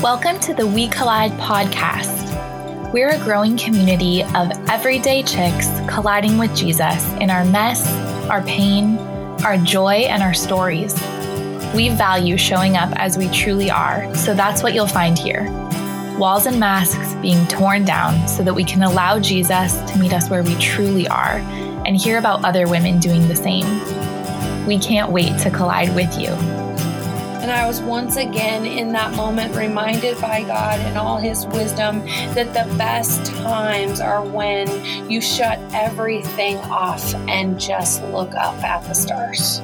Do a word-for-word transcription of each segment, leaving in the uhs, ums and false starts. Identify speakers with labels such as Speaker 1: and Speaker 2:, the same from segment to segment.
Speaker 1: Welcome to the We Collide podcast. We're a growing community of everyday chicks colliding with Jesus in our mess, our pain, our joy, and our stories. We value showing up as we truly are, so that's what you'll find here. Walls and masks being torn down so that we can allow Jesus to meet us where we truly are and hear about other women doing the same. We can't wait to collide with you.
Speaker 2: And I was once again in that moment reminded by God and all His wisdom that the best times are when you shut everything off and just look up at the stars.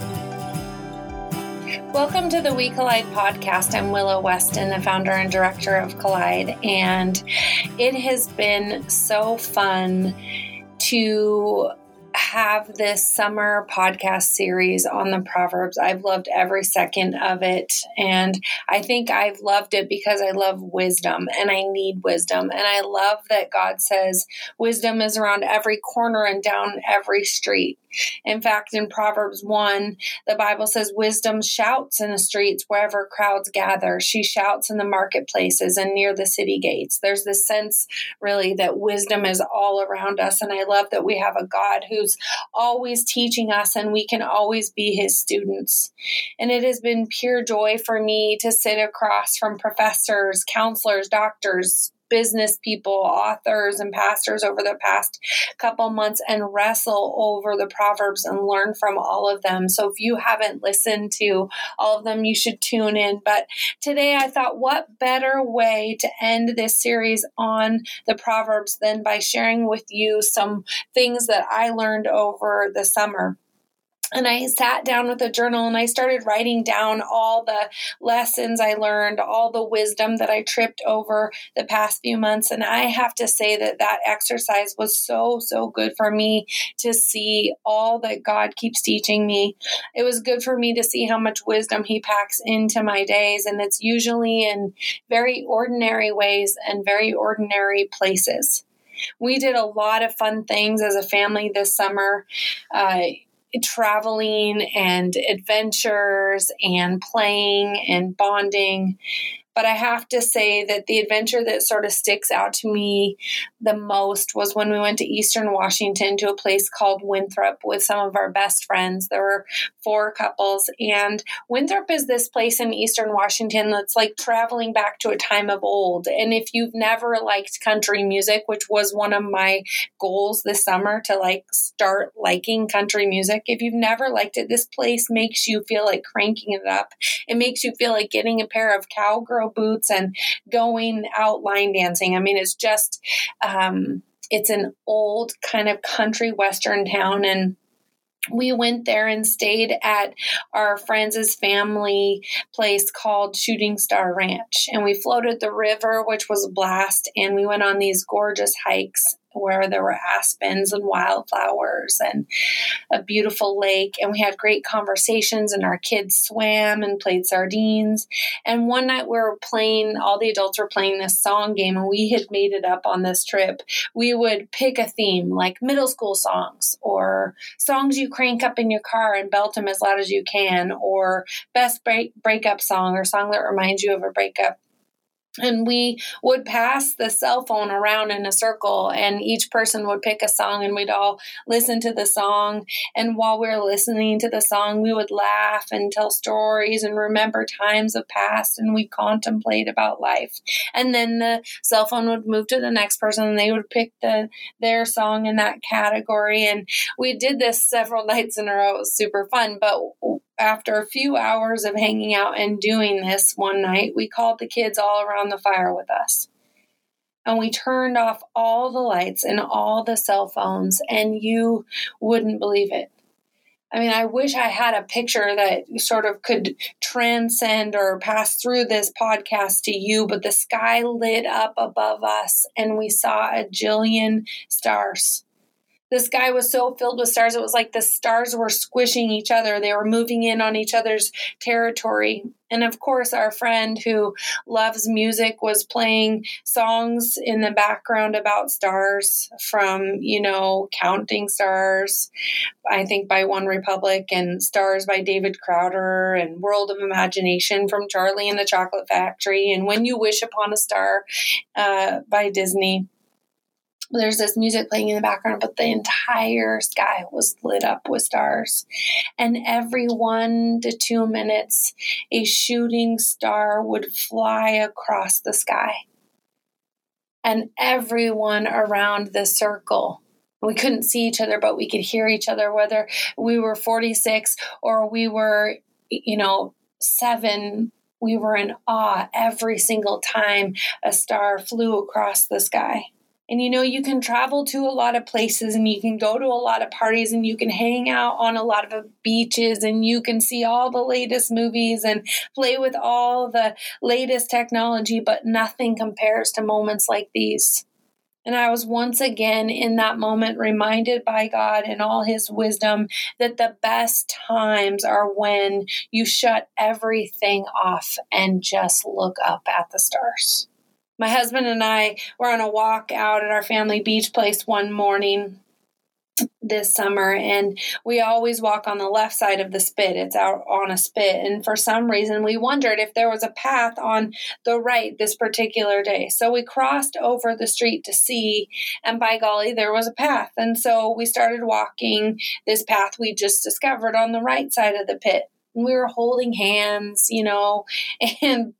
Speaker 2: Welcome to the We Collide podcast. I'm Willow Weston, the founder and director of Collide, and it has been so fun to have this summer podcast series on the Proverbs. I've loved every second of it. And I think I've loved it because I love wisdom and I need wisdom. And I love that God says wisdom is around every corner and down every street. In fact, in Proverbs one, the Bible says wisdom shouts in the streets wherever crowds gather. She shouts in the marketplaces and near the city gates. There's this sense, really, that wisdom is all around us. And I love that we have a God who's always teaching us and we can always be His students. And it has been pure joy for me to sit across from professors, counselors, doctors, business people, authors, and pastors over the past couple months and wrestle over the Proverbs and learn from all of them. So if you haven't listened to all of them, you should tune in. But today I thought, what better way to end this series on the Proverbs than by sharing with you some things that I learned over the summer. And I sat down with a journal and I started writing down all the lessons I learned, all the wisdom that I tripped over the past few months. And I have to say that that exercise was so, so good for me to see all that God keeps teaching me. It was good for me to see how much wisdom He packs into my days. And it's usually in very ordinary ways and very ordinary places. We did a lot of fun things as a family this summer. Uh, traveling and adventures and playing and bonding. But I have to say that the adventure that sort of sticks out to me the most was when we went to Eastern Washington to a place called Winthrop with some of our best friends. There were four couples, and Winthrop is this place in Eastern Washington that's like traveling back to a time of old. And if you've never liked country music, which was one of my goals this summer to like start liking country music, if you've never liked it, this place makes you feel like cranking it up. It makes you feel like getting a pair of cowgirl boots and going out line dancing. I mean, it's just, um, it's an old kind of country western town. And we went there and stayed at our friends' family place called Shooting Star Ranch. And we floated the river, which was a blast. And we went on these gorgeous hikes where there were aspens and wildflowers and a beautiful lake. And we had great conversations and our kids swam and played sardines. And one night we were playing, all the adults were playing this song game and we had made it up on this trip. We would pick a theme like middle school songs or songs you crank up in your car and belt them as loud as you can, or best break, breakup song or song that reminds you of a breakup. And we would pass the cell phone around in a circle and each person would pick a song and we'd all listen to the song. And while we were listening to the song, we would laugh and tell stories and remember times of past and we'd contemplate about life. And then the cell phone would move to the next person and they would pick the their song in that category. And we did this several nights in a row. It was super fun. But after a few hours of hanging out and doing this one night, we called the kids all around the fire with us. And we turned off all the lights and all the cell phones, and you wouldn't believe it. I mean, I wish I had a picture that sort of could transcend or pass through this podcast to you, but the sky lit up above us, and we saw a jillion stars. The sky was so filled with stars. It was like the stars were squishing each other. They were moving in on each other's territory. And of course, our friend who loves music was playing songs in the background about stars from, you know, Counting Stars, I think by One Republic, and Stars by David Crowder, and World of Imagination from Charlie and the Chocolate Factory, and When You Wish Upon a Star uh, by Disney. There's this music playing in the background, but the entire sky was lit up with stars. And every one to two minutes, a shooting star would fly across the sky. And everyone around the circle, we couldn't see each other, but we could hear each other, whether we were forty-six or we were, you know, seven. We were in awe every single time a star flew across the sky. And, you know, you can travel to a lot of places and you can go to a lot of parties and you can hang out on a lot of beaches and you can see all the latest movies and play with all the latest technology, but nothing compares to moments like these. And I was once again in that moment reminded by God in all his wisdom that the best times are when you shut everything off and just look up at the stars. My husband and I were on a walk out at our family beach place one morning this summer, and we always walk on the left side of the spit. It's out on a spit. And for some reason, we wondered if there was a path on the right this particular day. So we crossed over the street to see, and by golly, there was a path. And so we started walking this path we just discovered on the right side of the pit. And we were holding hands, you know, and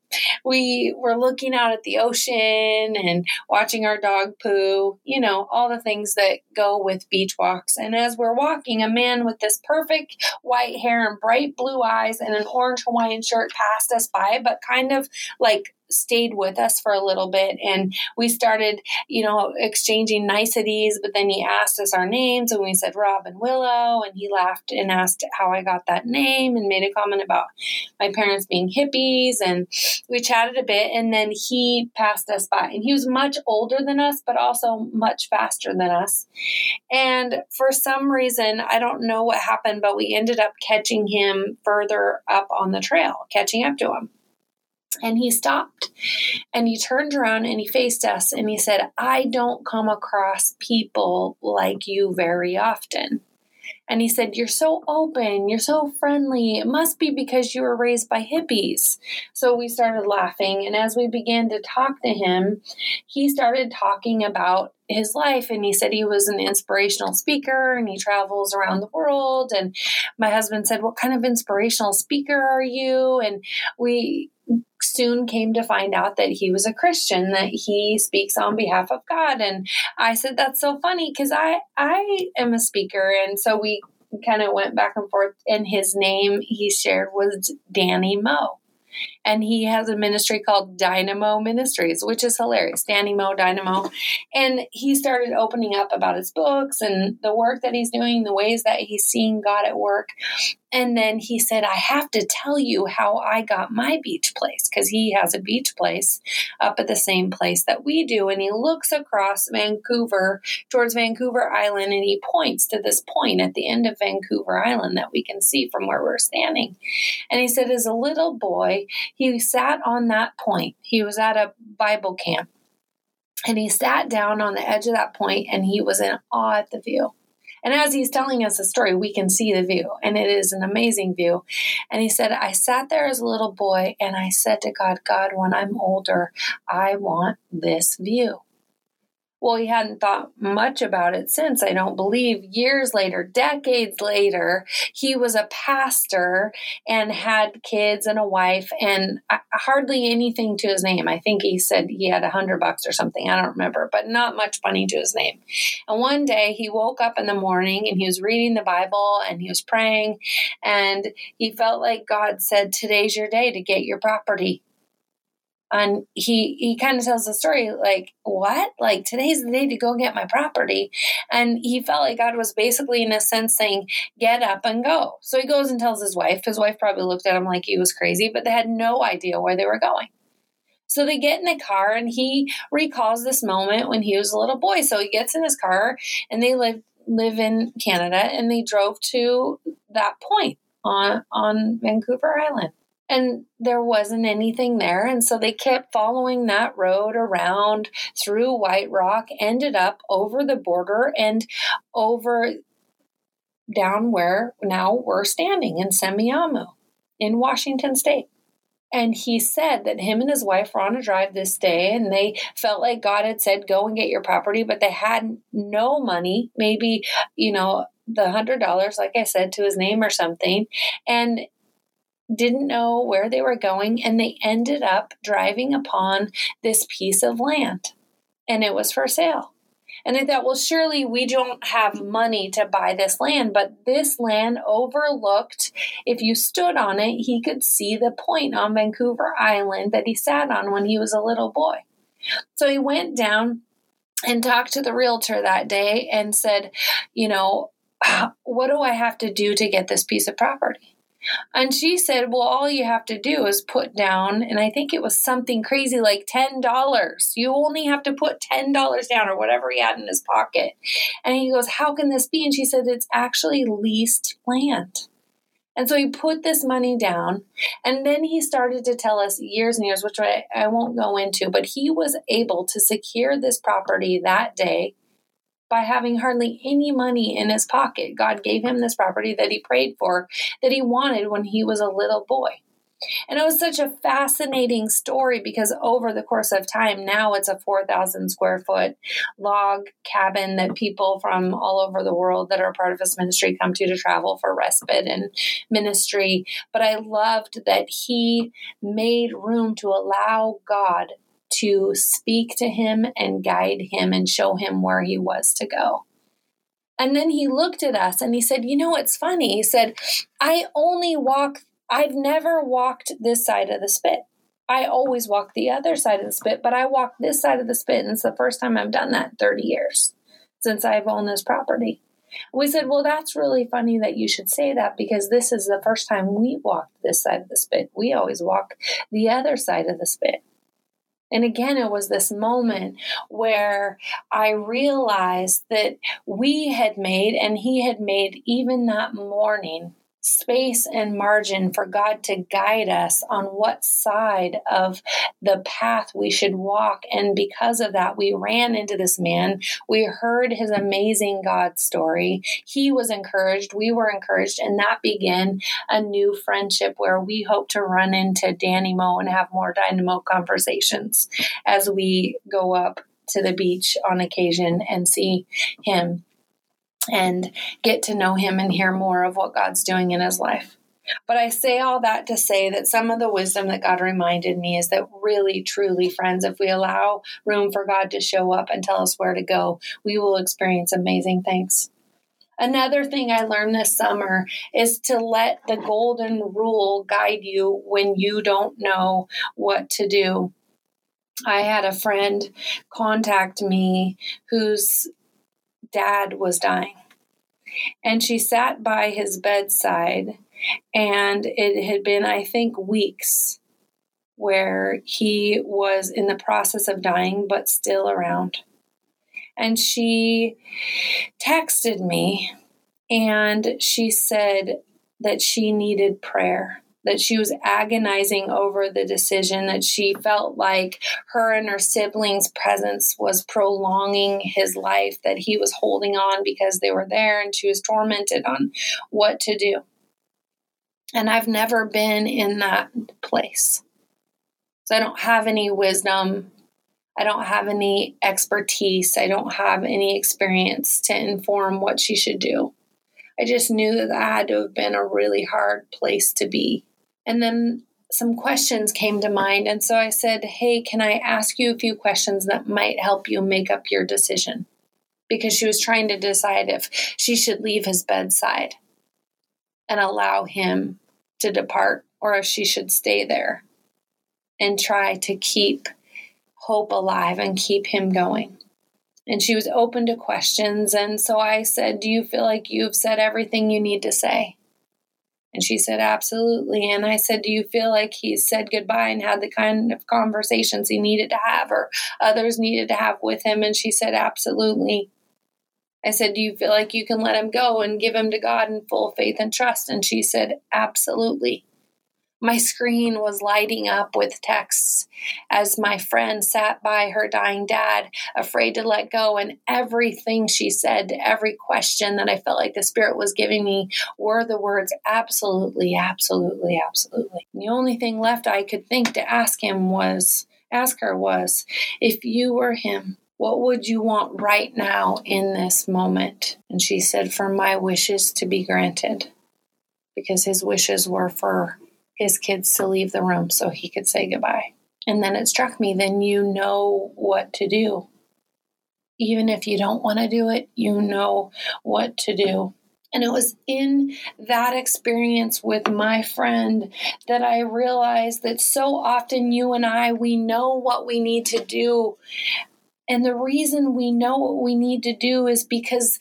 Speaker 2: we were looking out at the ocean and watching our dog poo, you know, all the things that go with beach walks. And as we're walking, a man with this perfect white hair and bright blue eyes and an orange Hawaiian shirt passed us by, but kind of like stayed with us for a little bit. And we started, you know, exchanging niceties, but then he asked us our names and we said Rob and Willow, and he laughed and asked how I got that name and made a comment about my parents being hippies. And we chatted a bit, and then he passed us by. And he was much older than us, but also much faster than us. And for some reason, I don't know what happened, but we ended up catching him further up on the trail, catching up to him. And he stopped and he turned around and he faced us and he said, I don't come across people like you very often. And he said, you're so open, you're so friendly. It must be because you were raised by hippies. So we started laughing. And as we began to talk to him, he started talking about his life. And he said he was an inspirational speaker and he travels around the world. And my husband said, what kind of inspirational speaker are you? And we soon came to find out that he was a Christian, that he speaks on behalf of God. And I said, that's so funny because I, I am a speaker. And so we kind of went back and forth, and his name he shared was Danny Moe. And he has a ministry called Dynamo Ministries, which is hilarious. Danny Moe, Dynamo. And he started opening up about his books and the work that he's doing, the ways that he's seeing God at work. And then he said, I have to tell you how I got my beach place, because he has a beach place up at the same place that we do. And he looks across Vancouver towards Vancouver Island, and he points to this point at the end of Vancouver Island that we can see from where we're standing. And he said, as a little boy, he sat on that point. He was at a Bible camp, and he sat down on the edge of that point, and he was in awe at the view. And as he's telling us the story, we can see the view, and it is an amazing view. And he said, I sat there as a little boy, and I said to God, God, when I'm older, I want this view. Well, he hadn't thought much about it since, I don't believe. Years later, decades later, he was a pastor and had kids and a wife and hardly anything to his name. I think he said he had a hundred bucks or something. I don't remember, but not much money to his name. And one day he woke up in the morning and he was reading the Bible and he was praying, and he felt like God said, today's your day to get your property. And he, he kind of tells the story like, what? Like, today's the day to go get my property. And he felt like God was basically, in a sense, saying, get up and go. So he goes and tells his wife. His wife probably looked at him like he was crazy, but they had no idea where they were going. So they get in the car, and he recalls this moment when he was a little boy. So he gets in his car, and they lived live in Canada, and they drove to that point on, on Vancouver Island. And there wasn't anything there. And so they kept following that road around through White Rock, ended up over the border and over down where now we're standing in Semiahmoo in Washington State. And he said that him and his wife were on a drive this day, and they felt like God had said, go and get your property, but they had no money, maybe, you know, the hundred dollars, like I said, to his name or something, and didn't know where they were going. And they ended up driving upon this piece of land, and it was for sale. And I thought, well, surely we don't have money to buy this land, but this land overlooked, if you stood on it, he could see the point on Vancouver Island that he sat on when he was a little boy. So he went down and talked to the realtor that day and said, you know, what do I have to do to get this piece of property? And she said, well, all you have to do is put down, and I think it was something crazy like ten dollars. You only have to put ten dollars down or whatever he had in his pocket. And he goes, how can this be? And she said, it's actually leased land. And so he put this money down, and then he started to tell us years and years, which I, I won't go into, but he was able to secure this property that day by having hardly any money in his pocket. God gave him this property that he prayed for, that he wanted when he was a little boy. And it was such a fascinating story because over the course of time, now it's a four thousand square foot log cabin that people from all over the world that are part of this ministry come to to travel for respite and ministry. But I loved that he made room to allow God to speak to him and guide him and show him where he was to go. And then he looked at us and he said, you know, it's funny. He said, I only walk, I've never walked this side of the spit. I always walk the other side of the spit, but I walk this side of the spit. And it's the first time I've done that in thirty years since I've owned this property. We said, well, that's really funny that you should say that because this is the first time we walked this side of the spit. We always walk the other side of the spit. And again, it was this moment where I realized that we had made, and he had made even that morning, space and margin for God to guide us on what side of the path we should walk. And because of that, we ran into this man. We heard his amazing God story. He was encouraged. We were encouraged. And that began a new friendship where we hope to run into Danny Moe and have more Dynamo conversations as we go up to the beach on occasion and see him and get to know him and hear more of what God's doing in his life. But I say all that to say that some of the wisdom that God reminded me is that really, truly, friends, if we allow room for God to show up and tell us where to go, we will experience amazing things. Another thing I learned this summer is to let the golden rule guide you when you don't know what to do. I had a friend contact me whose dad was dying. And she sat by his bedside, and it had been, I think, weeks where he was in the process of dying, but still around. And she texted me, and she said that she needed prayer, that she was agonizing over the decision, that she felt like her and her siblings' presence was prolonging his life, that he was holding on because they were there, and she was tormented on what to do. And I've never been in that place. So I don't have any wisdom. I don't have any expertise. I don't have any experience to inform what she should do. I just knew that that had to have been a really hard place to be. And then some questions came to mind. And so I said, hey, can I ask you a few questions that might help you make up your decision? Because she was trying to decide if she should leave his bedside and allow him to depart, or if she should stay there and try to keep hope alive and keep him going. And she was open to questions. And so I said, do you feel like you've said everything you need to say? And she said, absolutely. And I said, do you feel like he's said goodbye and had the kind of conversations he needed to have or others needed to have with him? And she said, absolutely. I said, do you feel like you can let him go and give him to God in full faith and trust? And she said, absolutely. My screen was lighting up with texts as my friend sat by her dying dad, afraid to let go. And everything she said to every question that I felt like the Spirit was giving me were the words, absolutely, absolutely, absolutely. And the only thing left I could think to ask him was, ask her was, if you were him, what would you want right now in this moment? And she said, for my wishes to be granted, because his wishes were for his kids to leave the room so he could say goodbye. And then it struck me, then you know what to do. Even if you don't want to do it, you know what to do. And it was in that experience with my friend that I realized that so often you and I, we know what we need to do. And the reason we know what we need to do is because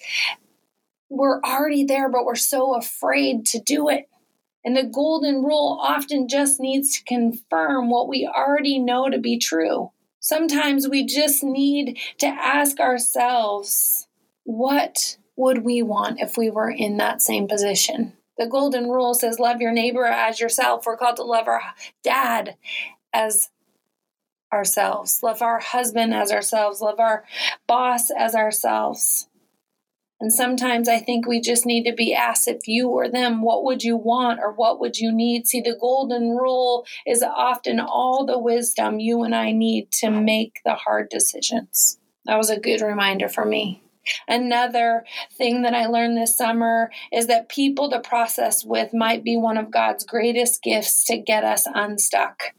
Speaker 2: we're already there, but we're so afraid to do it. And the golden rule often just needs to confirm what we already know to be true. Sometimes we just need to ask ourselves, what would we want if we were in that same position? The golden rule says, love your neighbor as yourself. We're called to love our dad as ourselves, love our husband as ourselves, love our boss as ourselves. And sometimes I think we just need to be asked, if you were them, what would you want or what would you need? See, the golden rule is often all the wisdom you and I need to make the hard decisions. That was a good reminder for me. Another thing that I learned this summer is that people to process with might be one of God's greatest gifts to get us unstuck.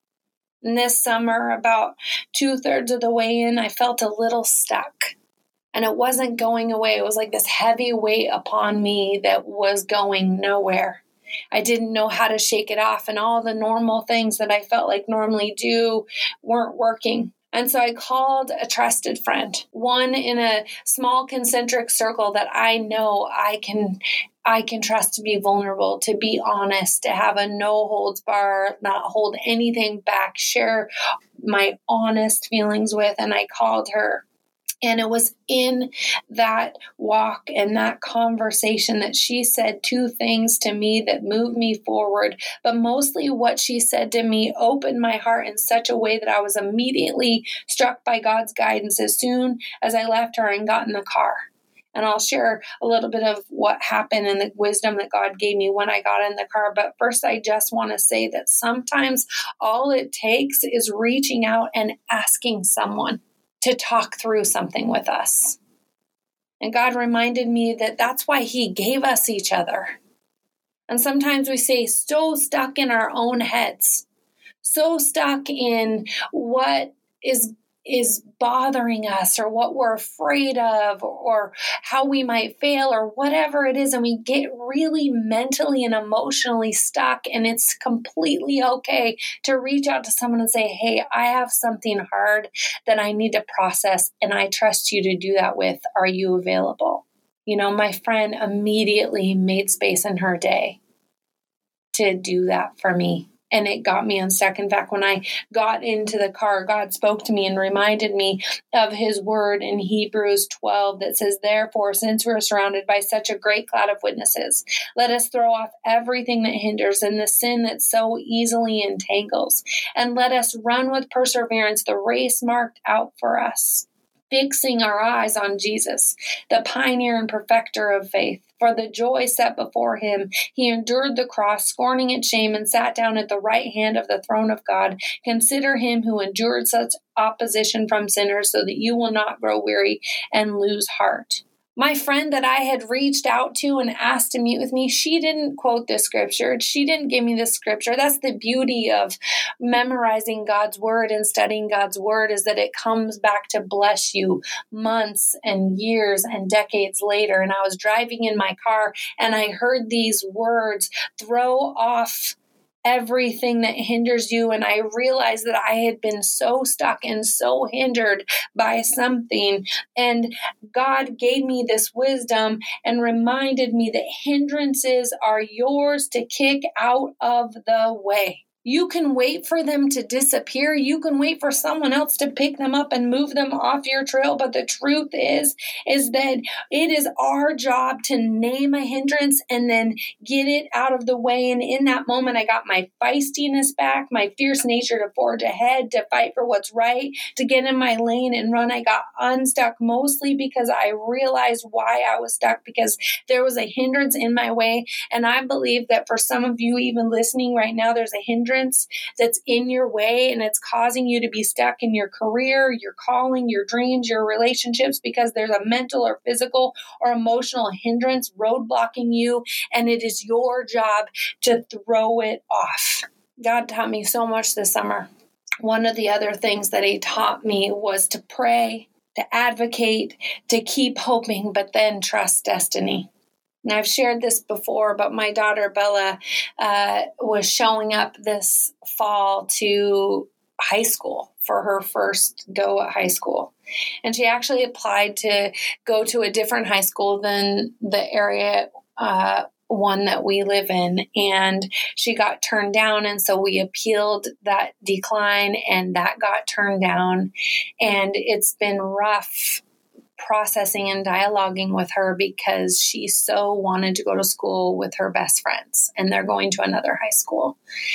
Speaker 2: And this summer, about two-thirds of the way in, I felt a little stuck. And it wasn't going away. It was like this heavy weight upon me that was going nowhere. I didn't know how to shake it off. And all the normal things that I felt like normally do weren't working. And so I called a trusted friend, one in a small concentric circle that I know I can I can trust to be vulnerable, to be honest, to have a no holds bar, not hold anything back, share my honest feelings with. And I called her. And it was in that walk and that conversation that she said two things to me that moved me forward. But mostly what she said to me opened my heart in such a way that I was immediately struck by God's guidance as soon as I left her and got in the car. And I'll share a little bit of what happened and the wisdom that God gave me when I got in the car. But first, I just want to say that sometimes all it takes is reaching out and asking someone to talk through something with us. And God reminded me that that's why he gave us each other. And sometimes we stay so stuck in our own heads, so stuck in what is is bothering us or what we're afraid of or how we might fail or whatever it is. And we get really mentally and emotionally stuck. And it's completely okay to reach out to someone and say, hey, I have something hard that I need to process and I trust you to do that with. Are you available? You know, my friend immediately made space in her day to do that for me. And it got me unstuck. In fact, when I got into the car, God spoke to me and reminded me of his word in Hebrews twelve that says, therefore, since we're surrounded by such a great cloud of witnesses, let us throw off everything that hinders and the sin that so easily entangles. And let us run with perseverance the race marked out for us, fixing our eyes on Jesus, the pioneer and perfecter of faith. For the joy set before him, he endured the cross, scorning its shame, and sat down at the right hand of the throne of God. Consider him who endured such opposition from sinners, so that you will not grow weary and lose heart. My friend that I had reached out to and asked to meet with me, she didn't quote this scripture. She didn't give me this scripture. That's the beauty of memorizing God's word and studying God's word, is that it comes back to bless you months and years and decades later. And I was driving in my car and I heard these words, throw off everything that hinders you. And I realized that I had been so stuck and so hindered by something. And God gave me this wisdom and reminded me that hindrances are yours to kick out of the way. You can wait for them to disappear. You can wait for someone else to pick them up and move them off your trail. But the truth is, is that it is our job to name a hindrance and then get it out of the way. And in that moment, I got my feistiness back, my fierce nature to forge ahead, to fight for what's right, to get in my lane and run. I got unstuck mostly because I realized why I was stuck, because there was a hindrance in my way. And I believe that for some of you, even listening right now, there's a hindrance that's in your way, and it's causing you to be stuck in your career, your calling, your dreams, your relationships, because there's a mental or physical or emotional hindrance roadblocking you, and it is your job to throw it off. God taught me so much this summer. One of the other things that he taught me was to pray, to advocate, to keep hoping, but then trust destiny. And I've shared this before, but my daughter Bella uh, was showing up this fall to high school for her first go at high school. And she actually applied to go to a different high school than the area uh, one that we live in. And she got turned down. And so we appealed that decline, and that got turned down. And it's been rough processing and dialoguing with her because she so wanted to go to school with her best friends, and they're going to another high school.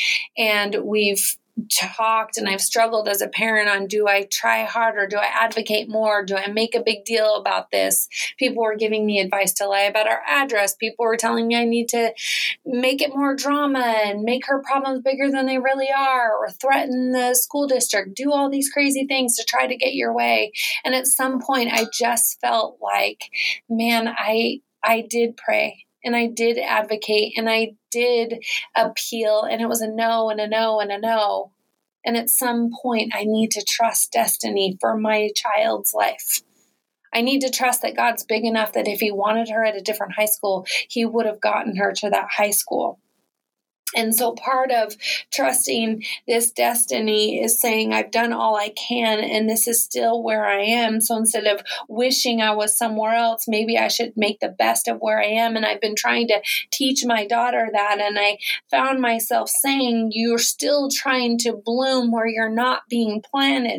Speaker 2: And we've talked, and I've struggled as a parent on, do I try harder? Do I advocate more? Do I make a big deal about this? People were giving me advice to lie about our address. People were telling me I need to make it more drama and make her problems bigger than they really are, or threaten the school district, do all these crazy things to try to get your way. And at some point, I just felt like, man, I I did pray. And I did advocate, and I did appeal, and it was a no and a no and a no. And at some point, I need to trust destiny for my child's life. I need to trust that God's big enough that if he wanted her at a different high school, he would have gotten her to that high school. And so part of trusting this destiny is saying, I've done all I can, and this is still where I am. So instead of wishing I was somewhere else, maybe I should make the best of where I am. And I've been trying to teach my daughter that. And I found myself saying, you're still trying to bloom where you're not being planted.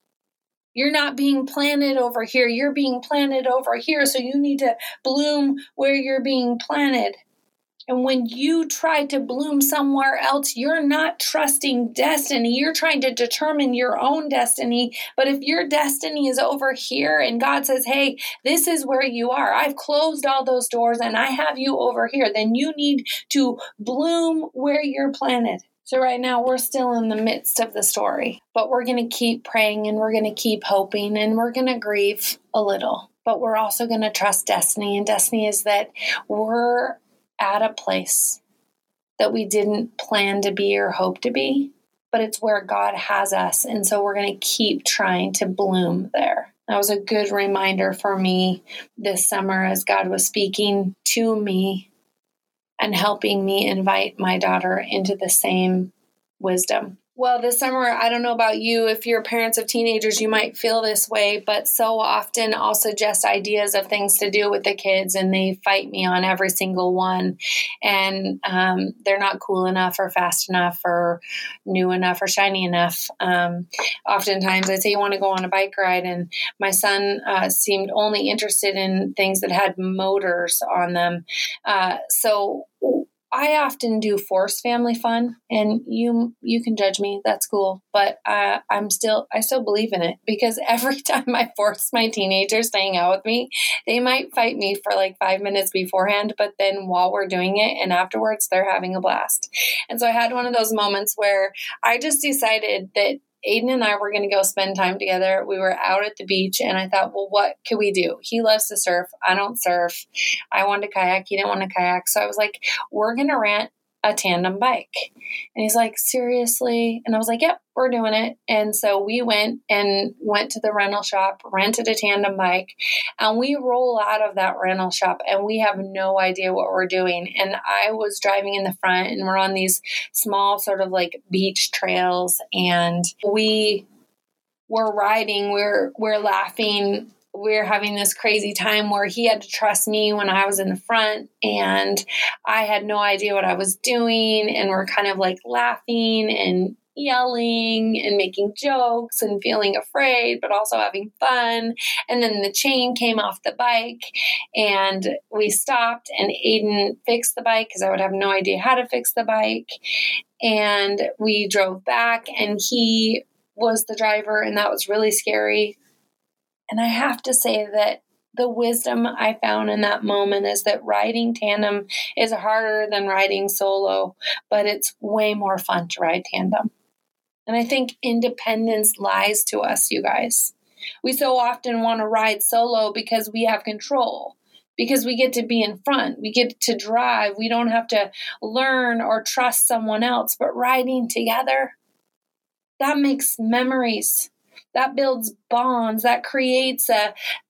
Speaker 2: You're not being planted over here. You're being planted over here. So you need to bloom where you're being planted. And when you try to bloom somewhere else, you're not trusting destiny. You're trying to determine your own destiny. But if your destiny is over here and God says, hey, this is where you are, I've closed all those doors and I have you over here, then you need to bloom where you're planted. So right now we're still in the midst of the story, but we're going to keep praying, and we're going to keep hoping, and we're going to grieve a little, but we're also going to trust destiny. And destiny is that we're at a place that we didn't plan to be or hope to be, but it's where God has us. And so we're going to keep trying to bloom there. That was a good reminder for me this summer as God was speaking to me and helping me invite my daughter into the same wisdom. Well, this summer, I don't know about you, if you're parents of teenagers, you might feel this way, but so often I'll suggest ideas of things to do with the kids, and they fight me on every single one. And um, they're not cool enough or fast enough or new enough or shiny enough. Um, oftentimes I'd say, you want to go on a bike ride? And my son uh, seemed only interested in things that had motors on them. Uh, so I often do force family fun, and you you can judge me. That's cool, but uh, I'm still I still believe in it, because every time I force my teenagers to hang out with me, they might fight me for like five minutes beforehand, but then while we're doing it and afterwards, they're having a blast. And so I had one of those moments where I just decided that Aiden and I were going to go spend time together. We were out at the beach, and I thought, well, what could we do? He loves to surf. I don't surf. I wanted to kayak. He didn't want to kayak. So I was like, we're going to rent a tandem bike. And he's like, seriously? And I was like, yep, we're doing it. And so we went and went to the rental shop, rented a tandem bike, and we roll out of that rental shop and we have no idea what we're doing. And I was driving in the front, and we're on these small sort of like beach trails, and we were riding, we're, we're laughing, we were having this crazy time where he had to trust me when I was in the front, and I had no idea what I was doing. And we're kind of like laughing and yelling and making jokes and feeling afraid, but also having fun. And then the chain came off the bike and we stopped, and Aiden fixed the bike because I would have no idea how to fix the bike. And we drove back, and he was the driver, and that was really scary. And I have to say that the wisdom I found in that moment is that riding tandem is harder than riding solo, but it's way more fun to ride tandem. And I think independence lies to us, you guys. We so often want to ride solo because we have control, because we get to be in front. We get to drive. We don't have to learn or trust someone else. But riding together, that makes memories. That builds bonds. That creates a,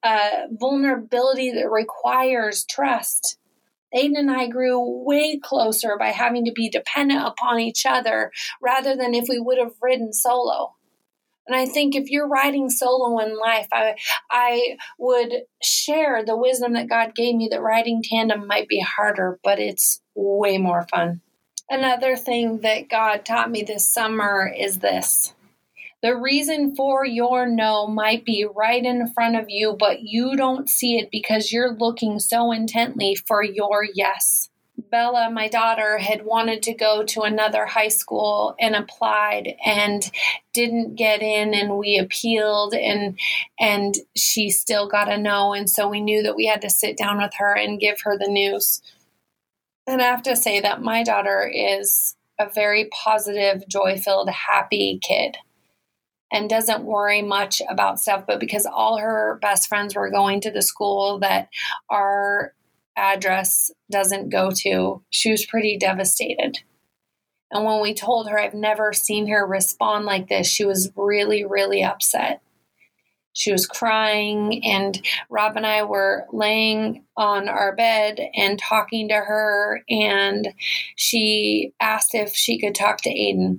Speaker 2: a vulnerability that requires trust. Aiden and I grew way closer by having to be dependent upon each other rather than if we would have ridden solo. And I think if you're riding solo in life, I, I would share the wisdom that God gave me that riding tandem might be harder, but it's way more fun. Another thing that God taught me this summer is this. The reason for your no might be right in front of you, but you don't see it because you're looking so intently for your yes. Bella, my daughter, had wanted to go to another high school and applied and didn't get in, and we appealed, and and she still got a no. And so we knew that we had to sit down with her and give her the news. And I have to say that my daughter is a very positive, joy-filled, happy kid and doesn't worry much about stuff. But because all her best friends were going to the school that our address doesn't go to, she was pretty devastated. And when we told her, I've never seen her respond like this, she was really, really upset. She was crying, and Rob and I were laying on our bed and talking to her, and she asked if she could talk to Aiden,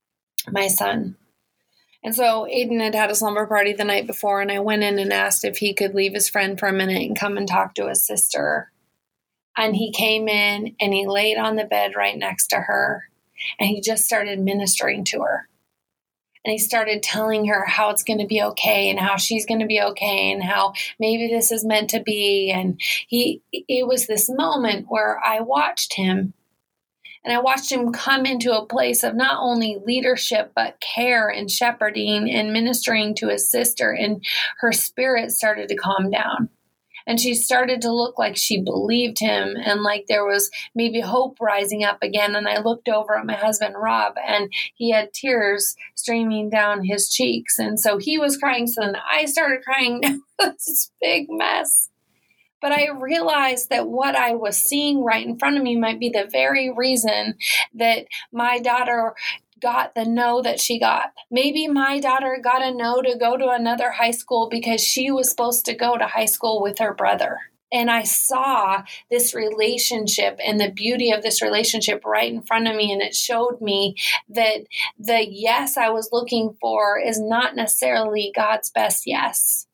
Speaker 2: my son. And so Aiden had had a slumber party the night before, and I went in and asked if he could leave his friend for a minute and come and talk to his sister. And he came in and he laid on the bed right next to her, and he just started ministering to her. And he started telling her how it's going to be okay and how she's going to be okay and how maybe this is meant to be. And he, it was this moment where I watched him. And I watched him come into a place of not only leadership, but care and shepherding and ministering to his sister. And her spirit started to calm down. And she started to look like she believed him and like there was maybe hope rising up again. And I looked over at my husband, Rob, and he had tears streaming down his cheeks. And so he was crying. So then I started crying. It was this big mess. But I realized that what I was seeing right in front of me might be the very reason that my daughter got the no that she got. Maybe my daughter got a no to go to another high school because she was supposed to go to high school with her brother. And I saw this relationship and the beauty of this relationship right in front of me. And it showed me that the yes I was looking for is not necessarily God's best yes.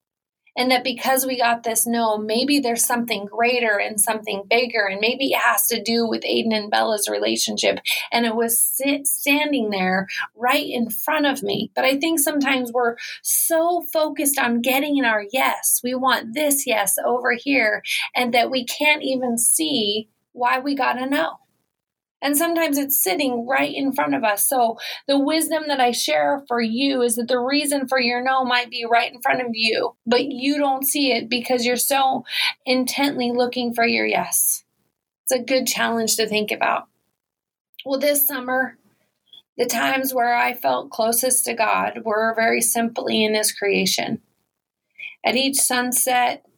Speaker 2: And that because we got this no, maybe there's something greater and something bigger. And maybe it has to do with Aiden and Bella's relationship. And it was sit, standing there right in front of me. But I think sometimes we're so focused on getting our yes. We want this yes over here. And that we can't even see why we got a no. And sometimes it's sitting right in front of us. So the wisdom that I share for you is that the reason for your no might be right in front of you, but you don't see it because you're so intently looking for your yes. It's a good challenge to think about. Well, this summer, the times where I felt closest to God were very simply in His creation. At each sunset,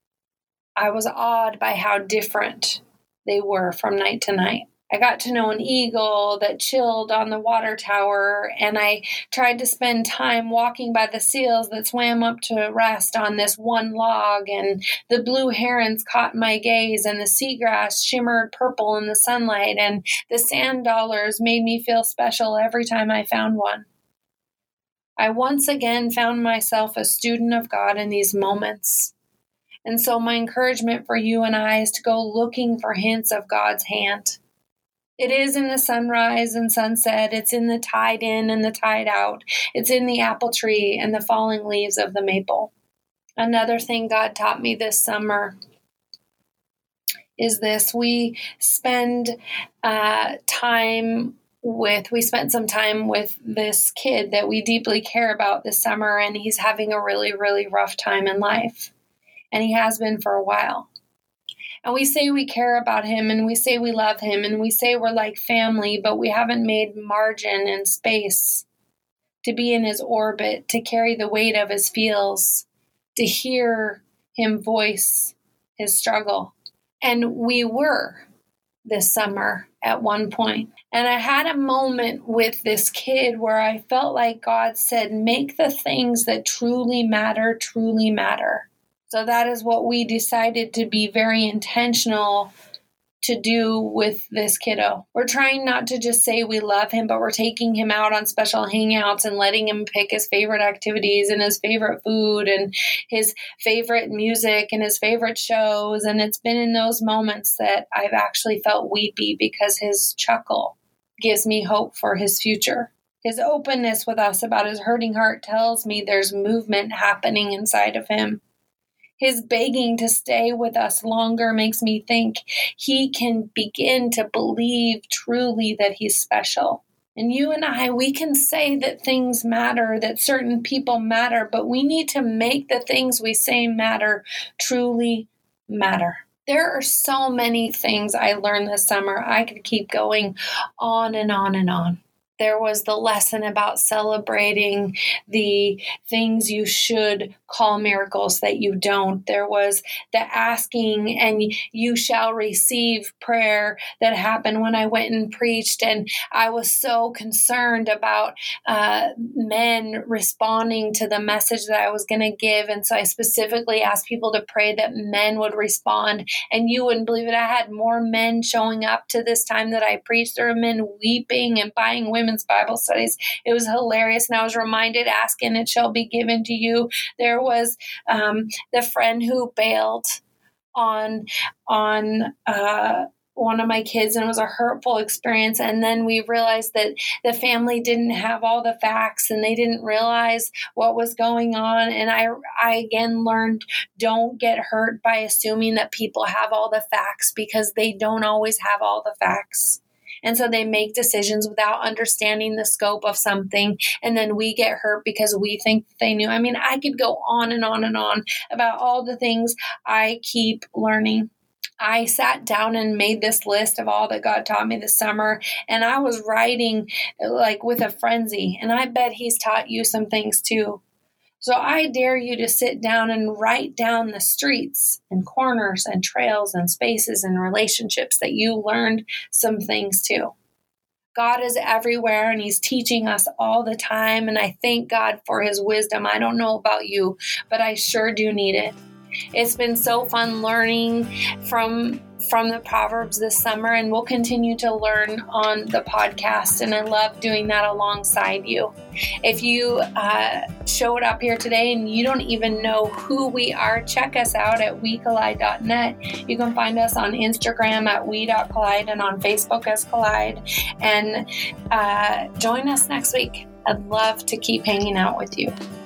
Speaker 2: I was awed by how different they were from night to night. I got to know an eagle that chilled on the water tower, and I tried to spend time walking by the seals that swam up to rest on this one log, and the blue herons caught my gaze, and the seagrass shimmered purple in the sunlight, and the sand dollars made me feel special every time I found one. I once again found myself a student of God in these moments. And so my encouragement for you and I is to go looking for hints of God's hand. It is in the sunrise and sunset. It's in the tide in and the tide out. It's in the apple tree and the falling leaves of the maple. Another thing God taught me this summer is this. We spend uh, time with, we spent some time with this kid that we deeply care about this summer, and he's having a really, really rough time in life. And he has been for a while. And we say we care about him, and we say we love him, and we say we're like family, but we haven't made margin and space to be in his orbit, to carry the weight of his feels, to hear him voice his struggle. And we were this summer at one point. And I had a moment with this kid where I felt like God said, make the things that truly matter, truly matter. So that is what we decided to be very intentional to do with this kiddo. We're trying not to just say we love him, but we're taking him out on special hangouts and letting him pick his favorite activities and his favorite food and his favorite music and his favorite shows. And it's been in those moments that I've actually felt weepy, because his chuckle gives me hope for his future. His openness with us about his hurting heart tells me there's movement happening inside of him. His begging to stay with us longer makes me think he can begin to believe truly that he's special. And you and I, we can say that things matter, that certain people matter, but we need to make the things we say matter truly matter. There are so many things I learned this summer. I could keep going on and on and on. There was the lesson about celebrating the things you should call miracles that you don't. There was the asking and you shall receive prayer that happened when I went and preached. And I was so concerned about uh, men responding to the message that I was going to give. And so I specifically asked people to pray that men would respond. And you wouldn't believe it. I had more men showing up to this time that I preached. There were men weeping and buying women Bible studies. It was hilarious. And I was reminded, ask and it shall be given to you. There was um, the friend who bailed on, on, uh, one of my kids, and it was a hurtful experience. And then we realized that the family didn't have all the facts and they didn't realize what was going on. And I, I again learned, don't get hurt by assuming that people have all the facts, because they don't always have all the facts. And so they make decisions without understanding the scope of something. And then we get hurt because we think they knew. I mean, I could go on and on and on about all the things I keep learning. I sat down and made this list of all that God taught me this summer. And I was writing like with a frenzy. And I bet he's taught you some things too. So I dare you to sit down and write down the streets and corners and trails and spaces and relationships that you learned some things too. God is everywhere and he's teaching us all the time. And I thank God for his wisdom. I don't know about you, but I sure do need it. It's been so fun learning from from the Proverbs this summer, and we'll continue to learn on the podcast, and I love doing that alongside you. If you uh, showed up here today and you don't even know who we are, check us out at we collide dot net. You can find us on Instagram at we dot collide and on Facebook as Collide, and uh, join us next week. I'd love to keep hanging out with you.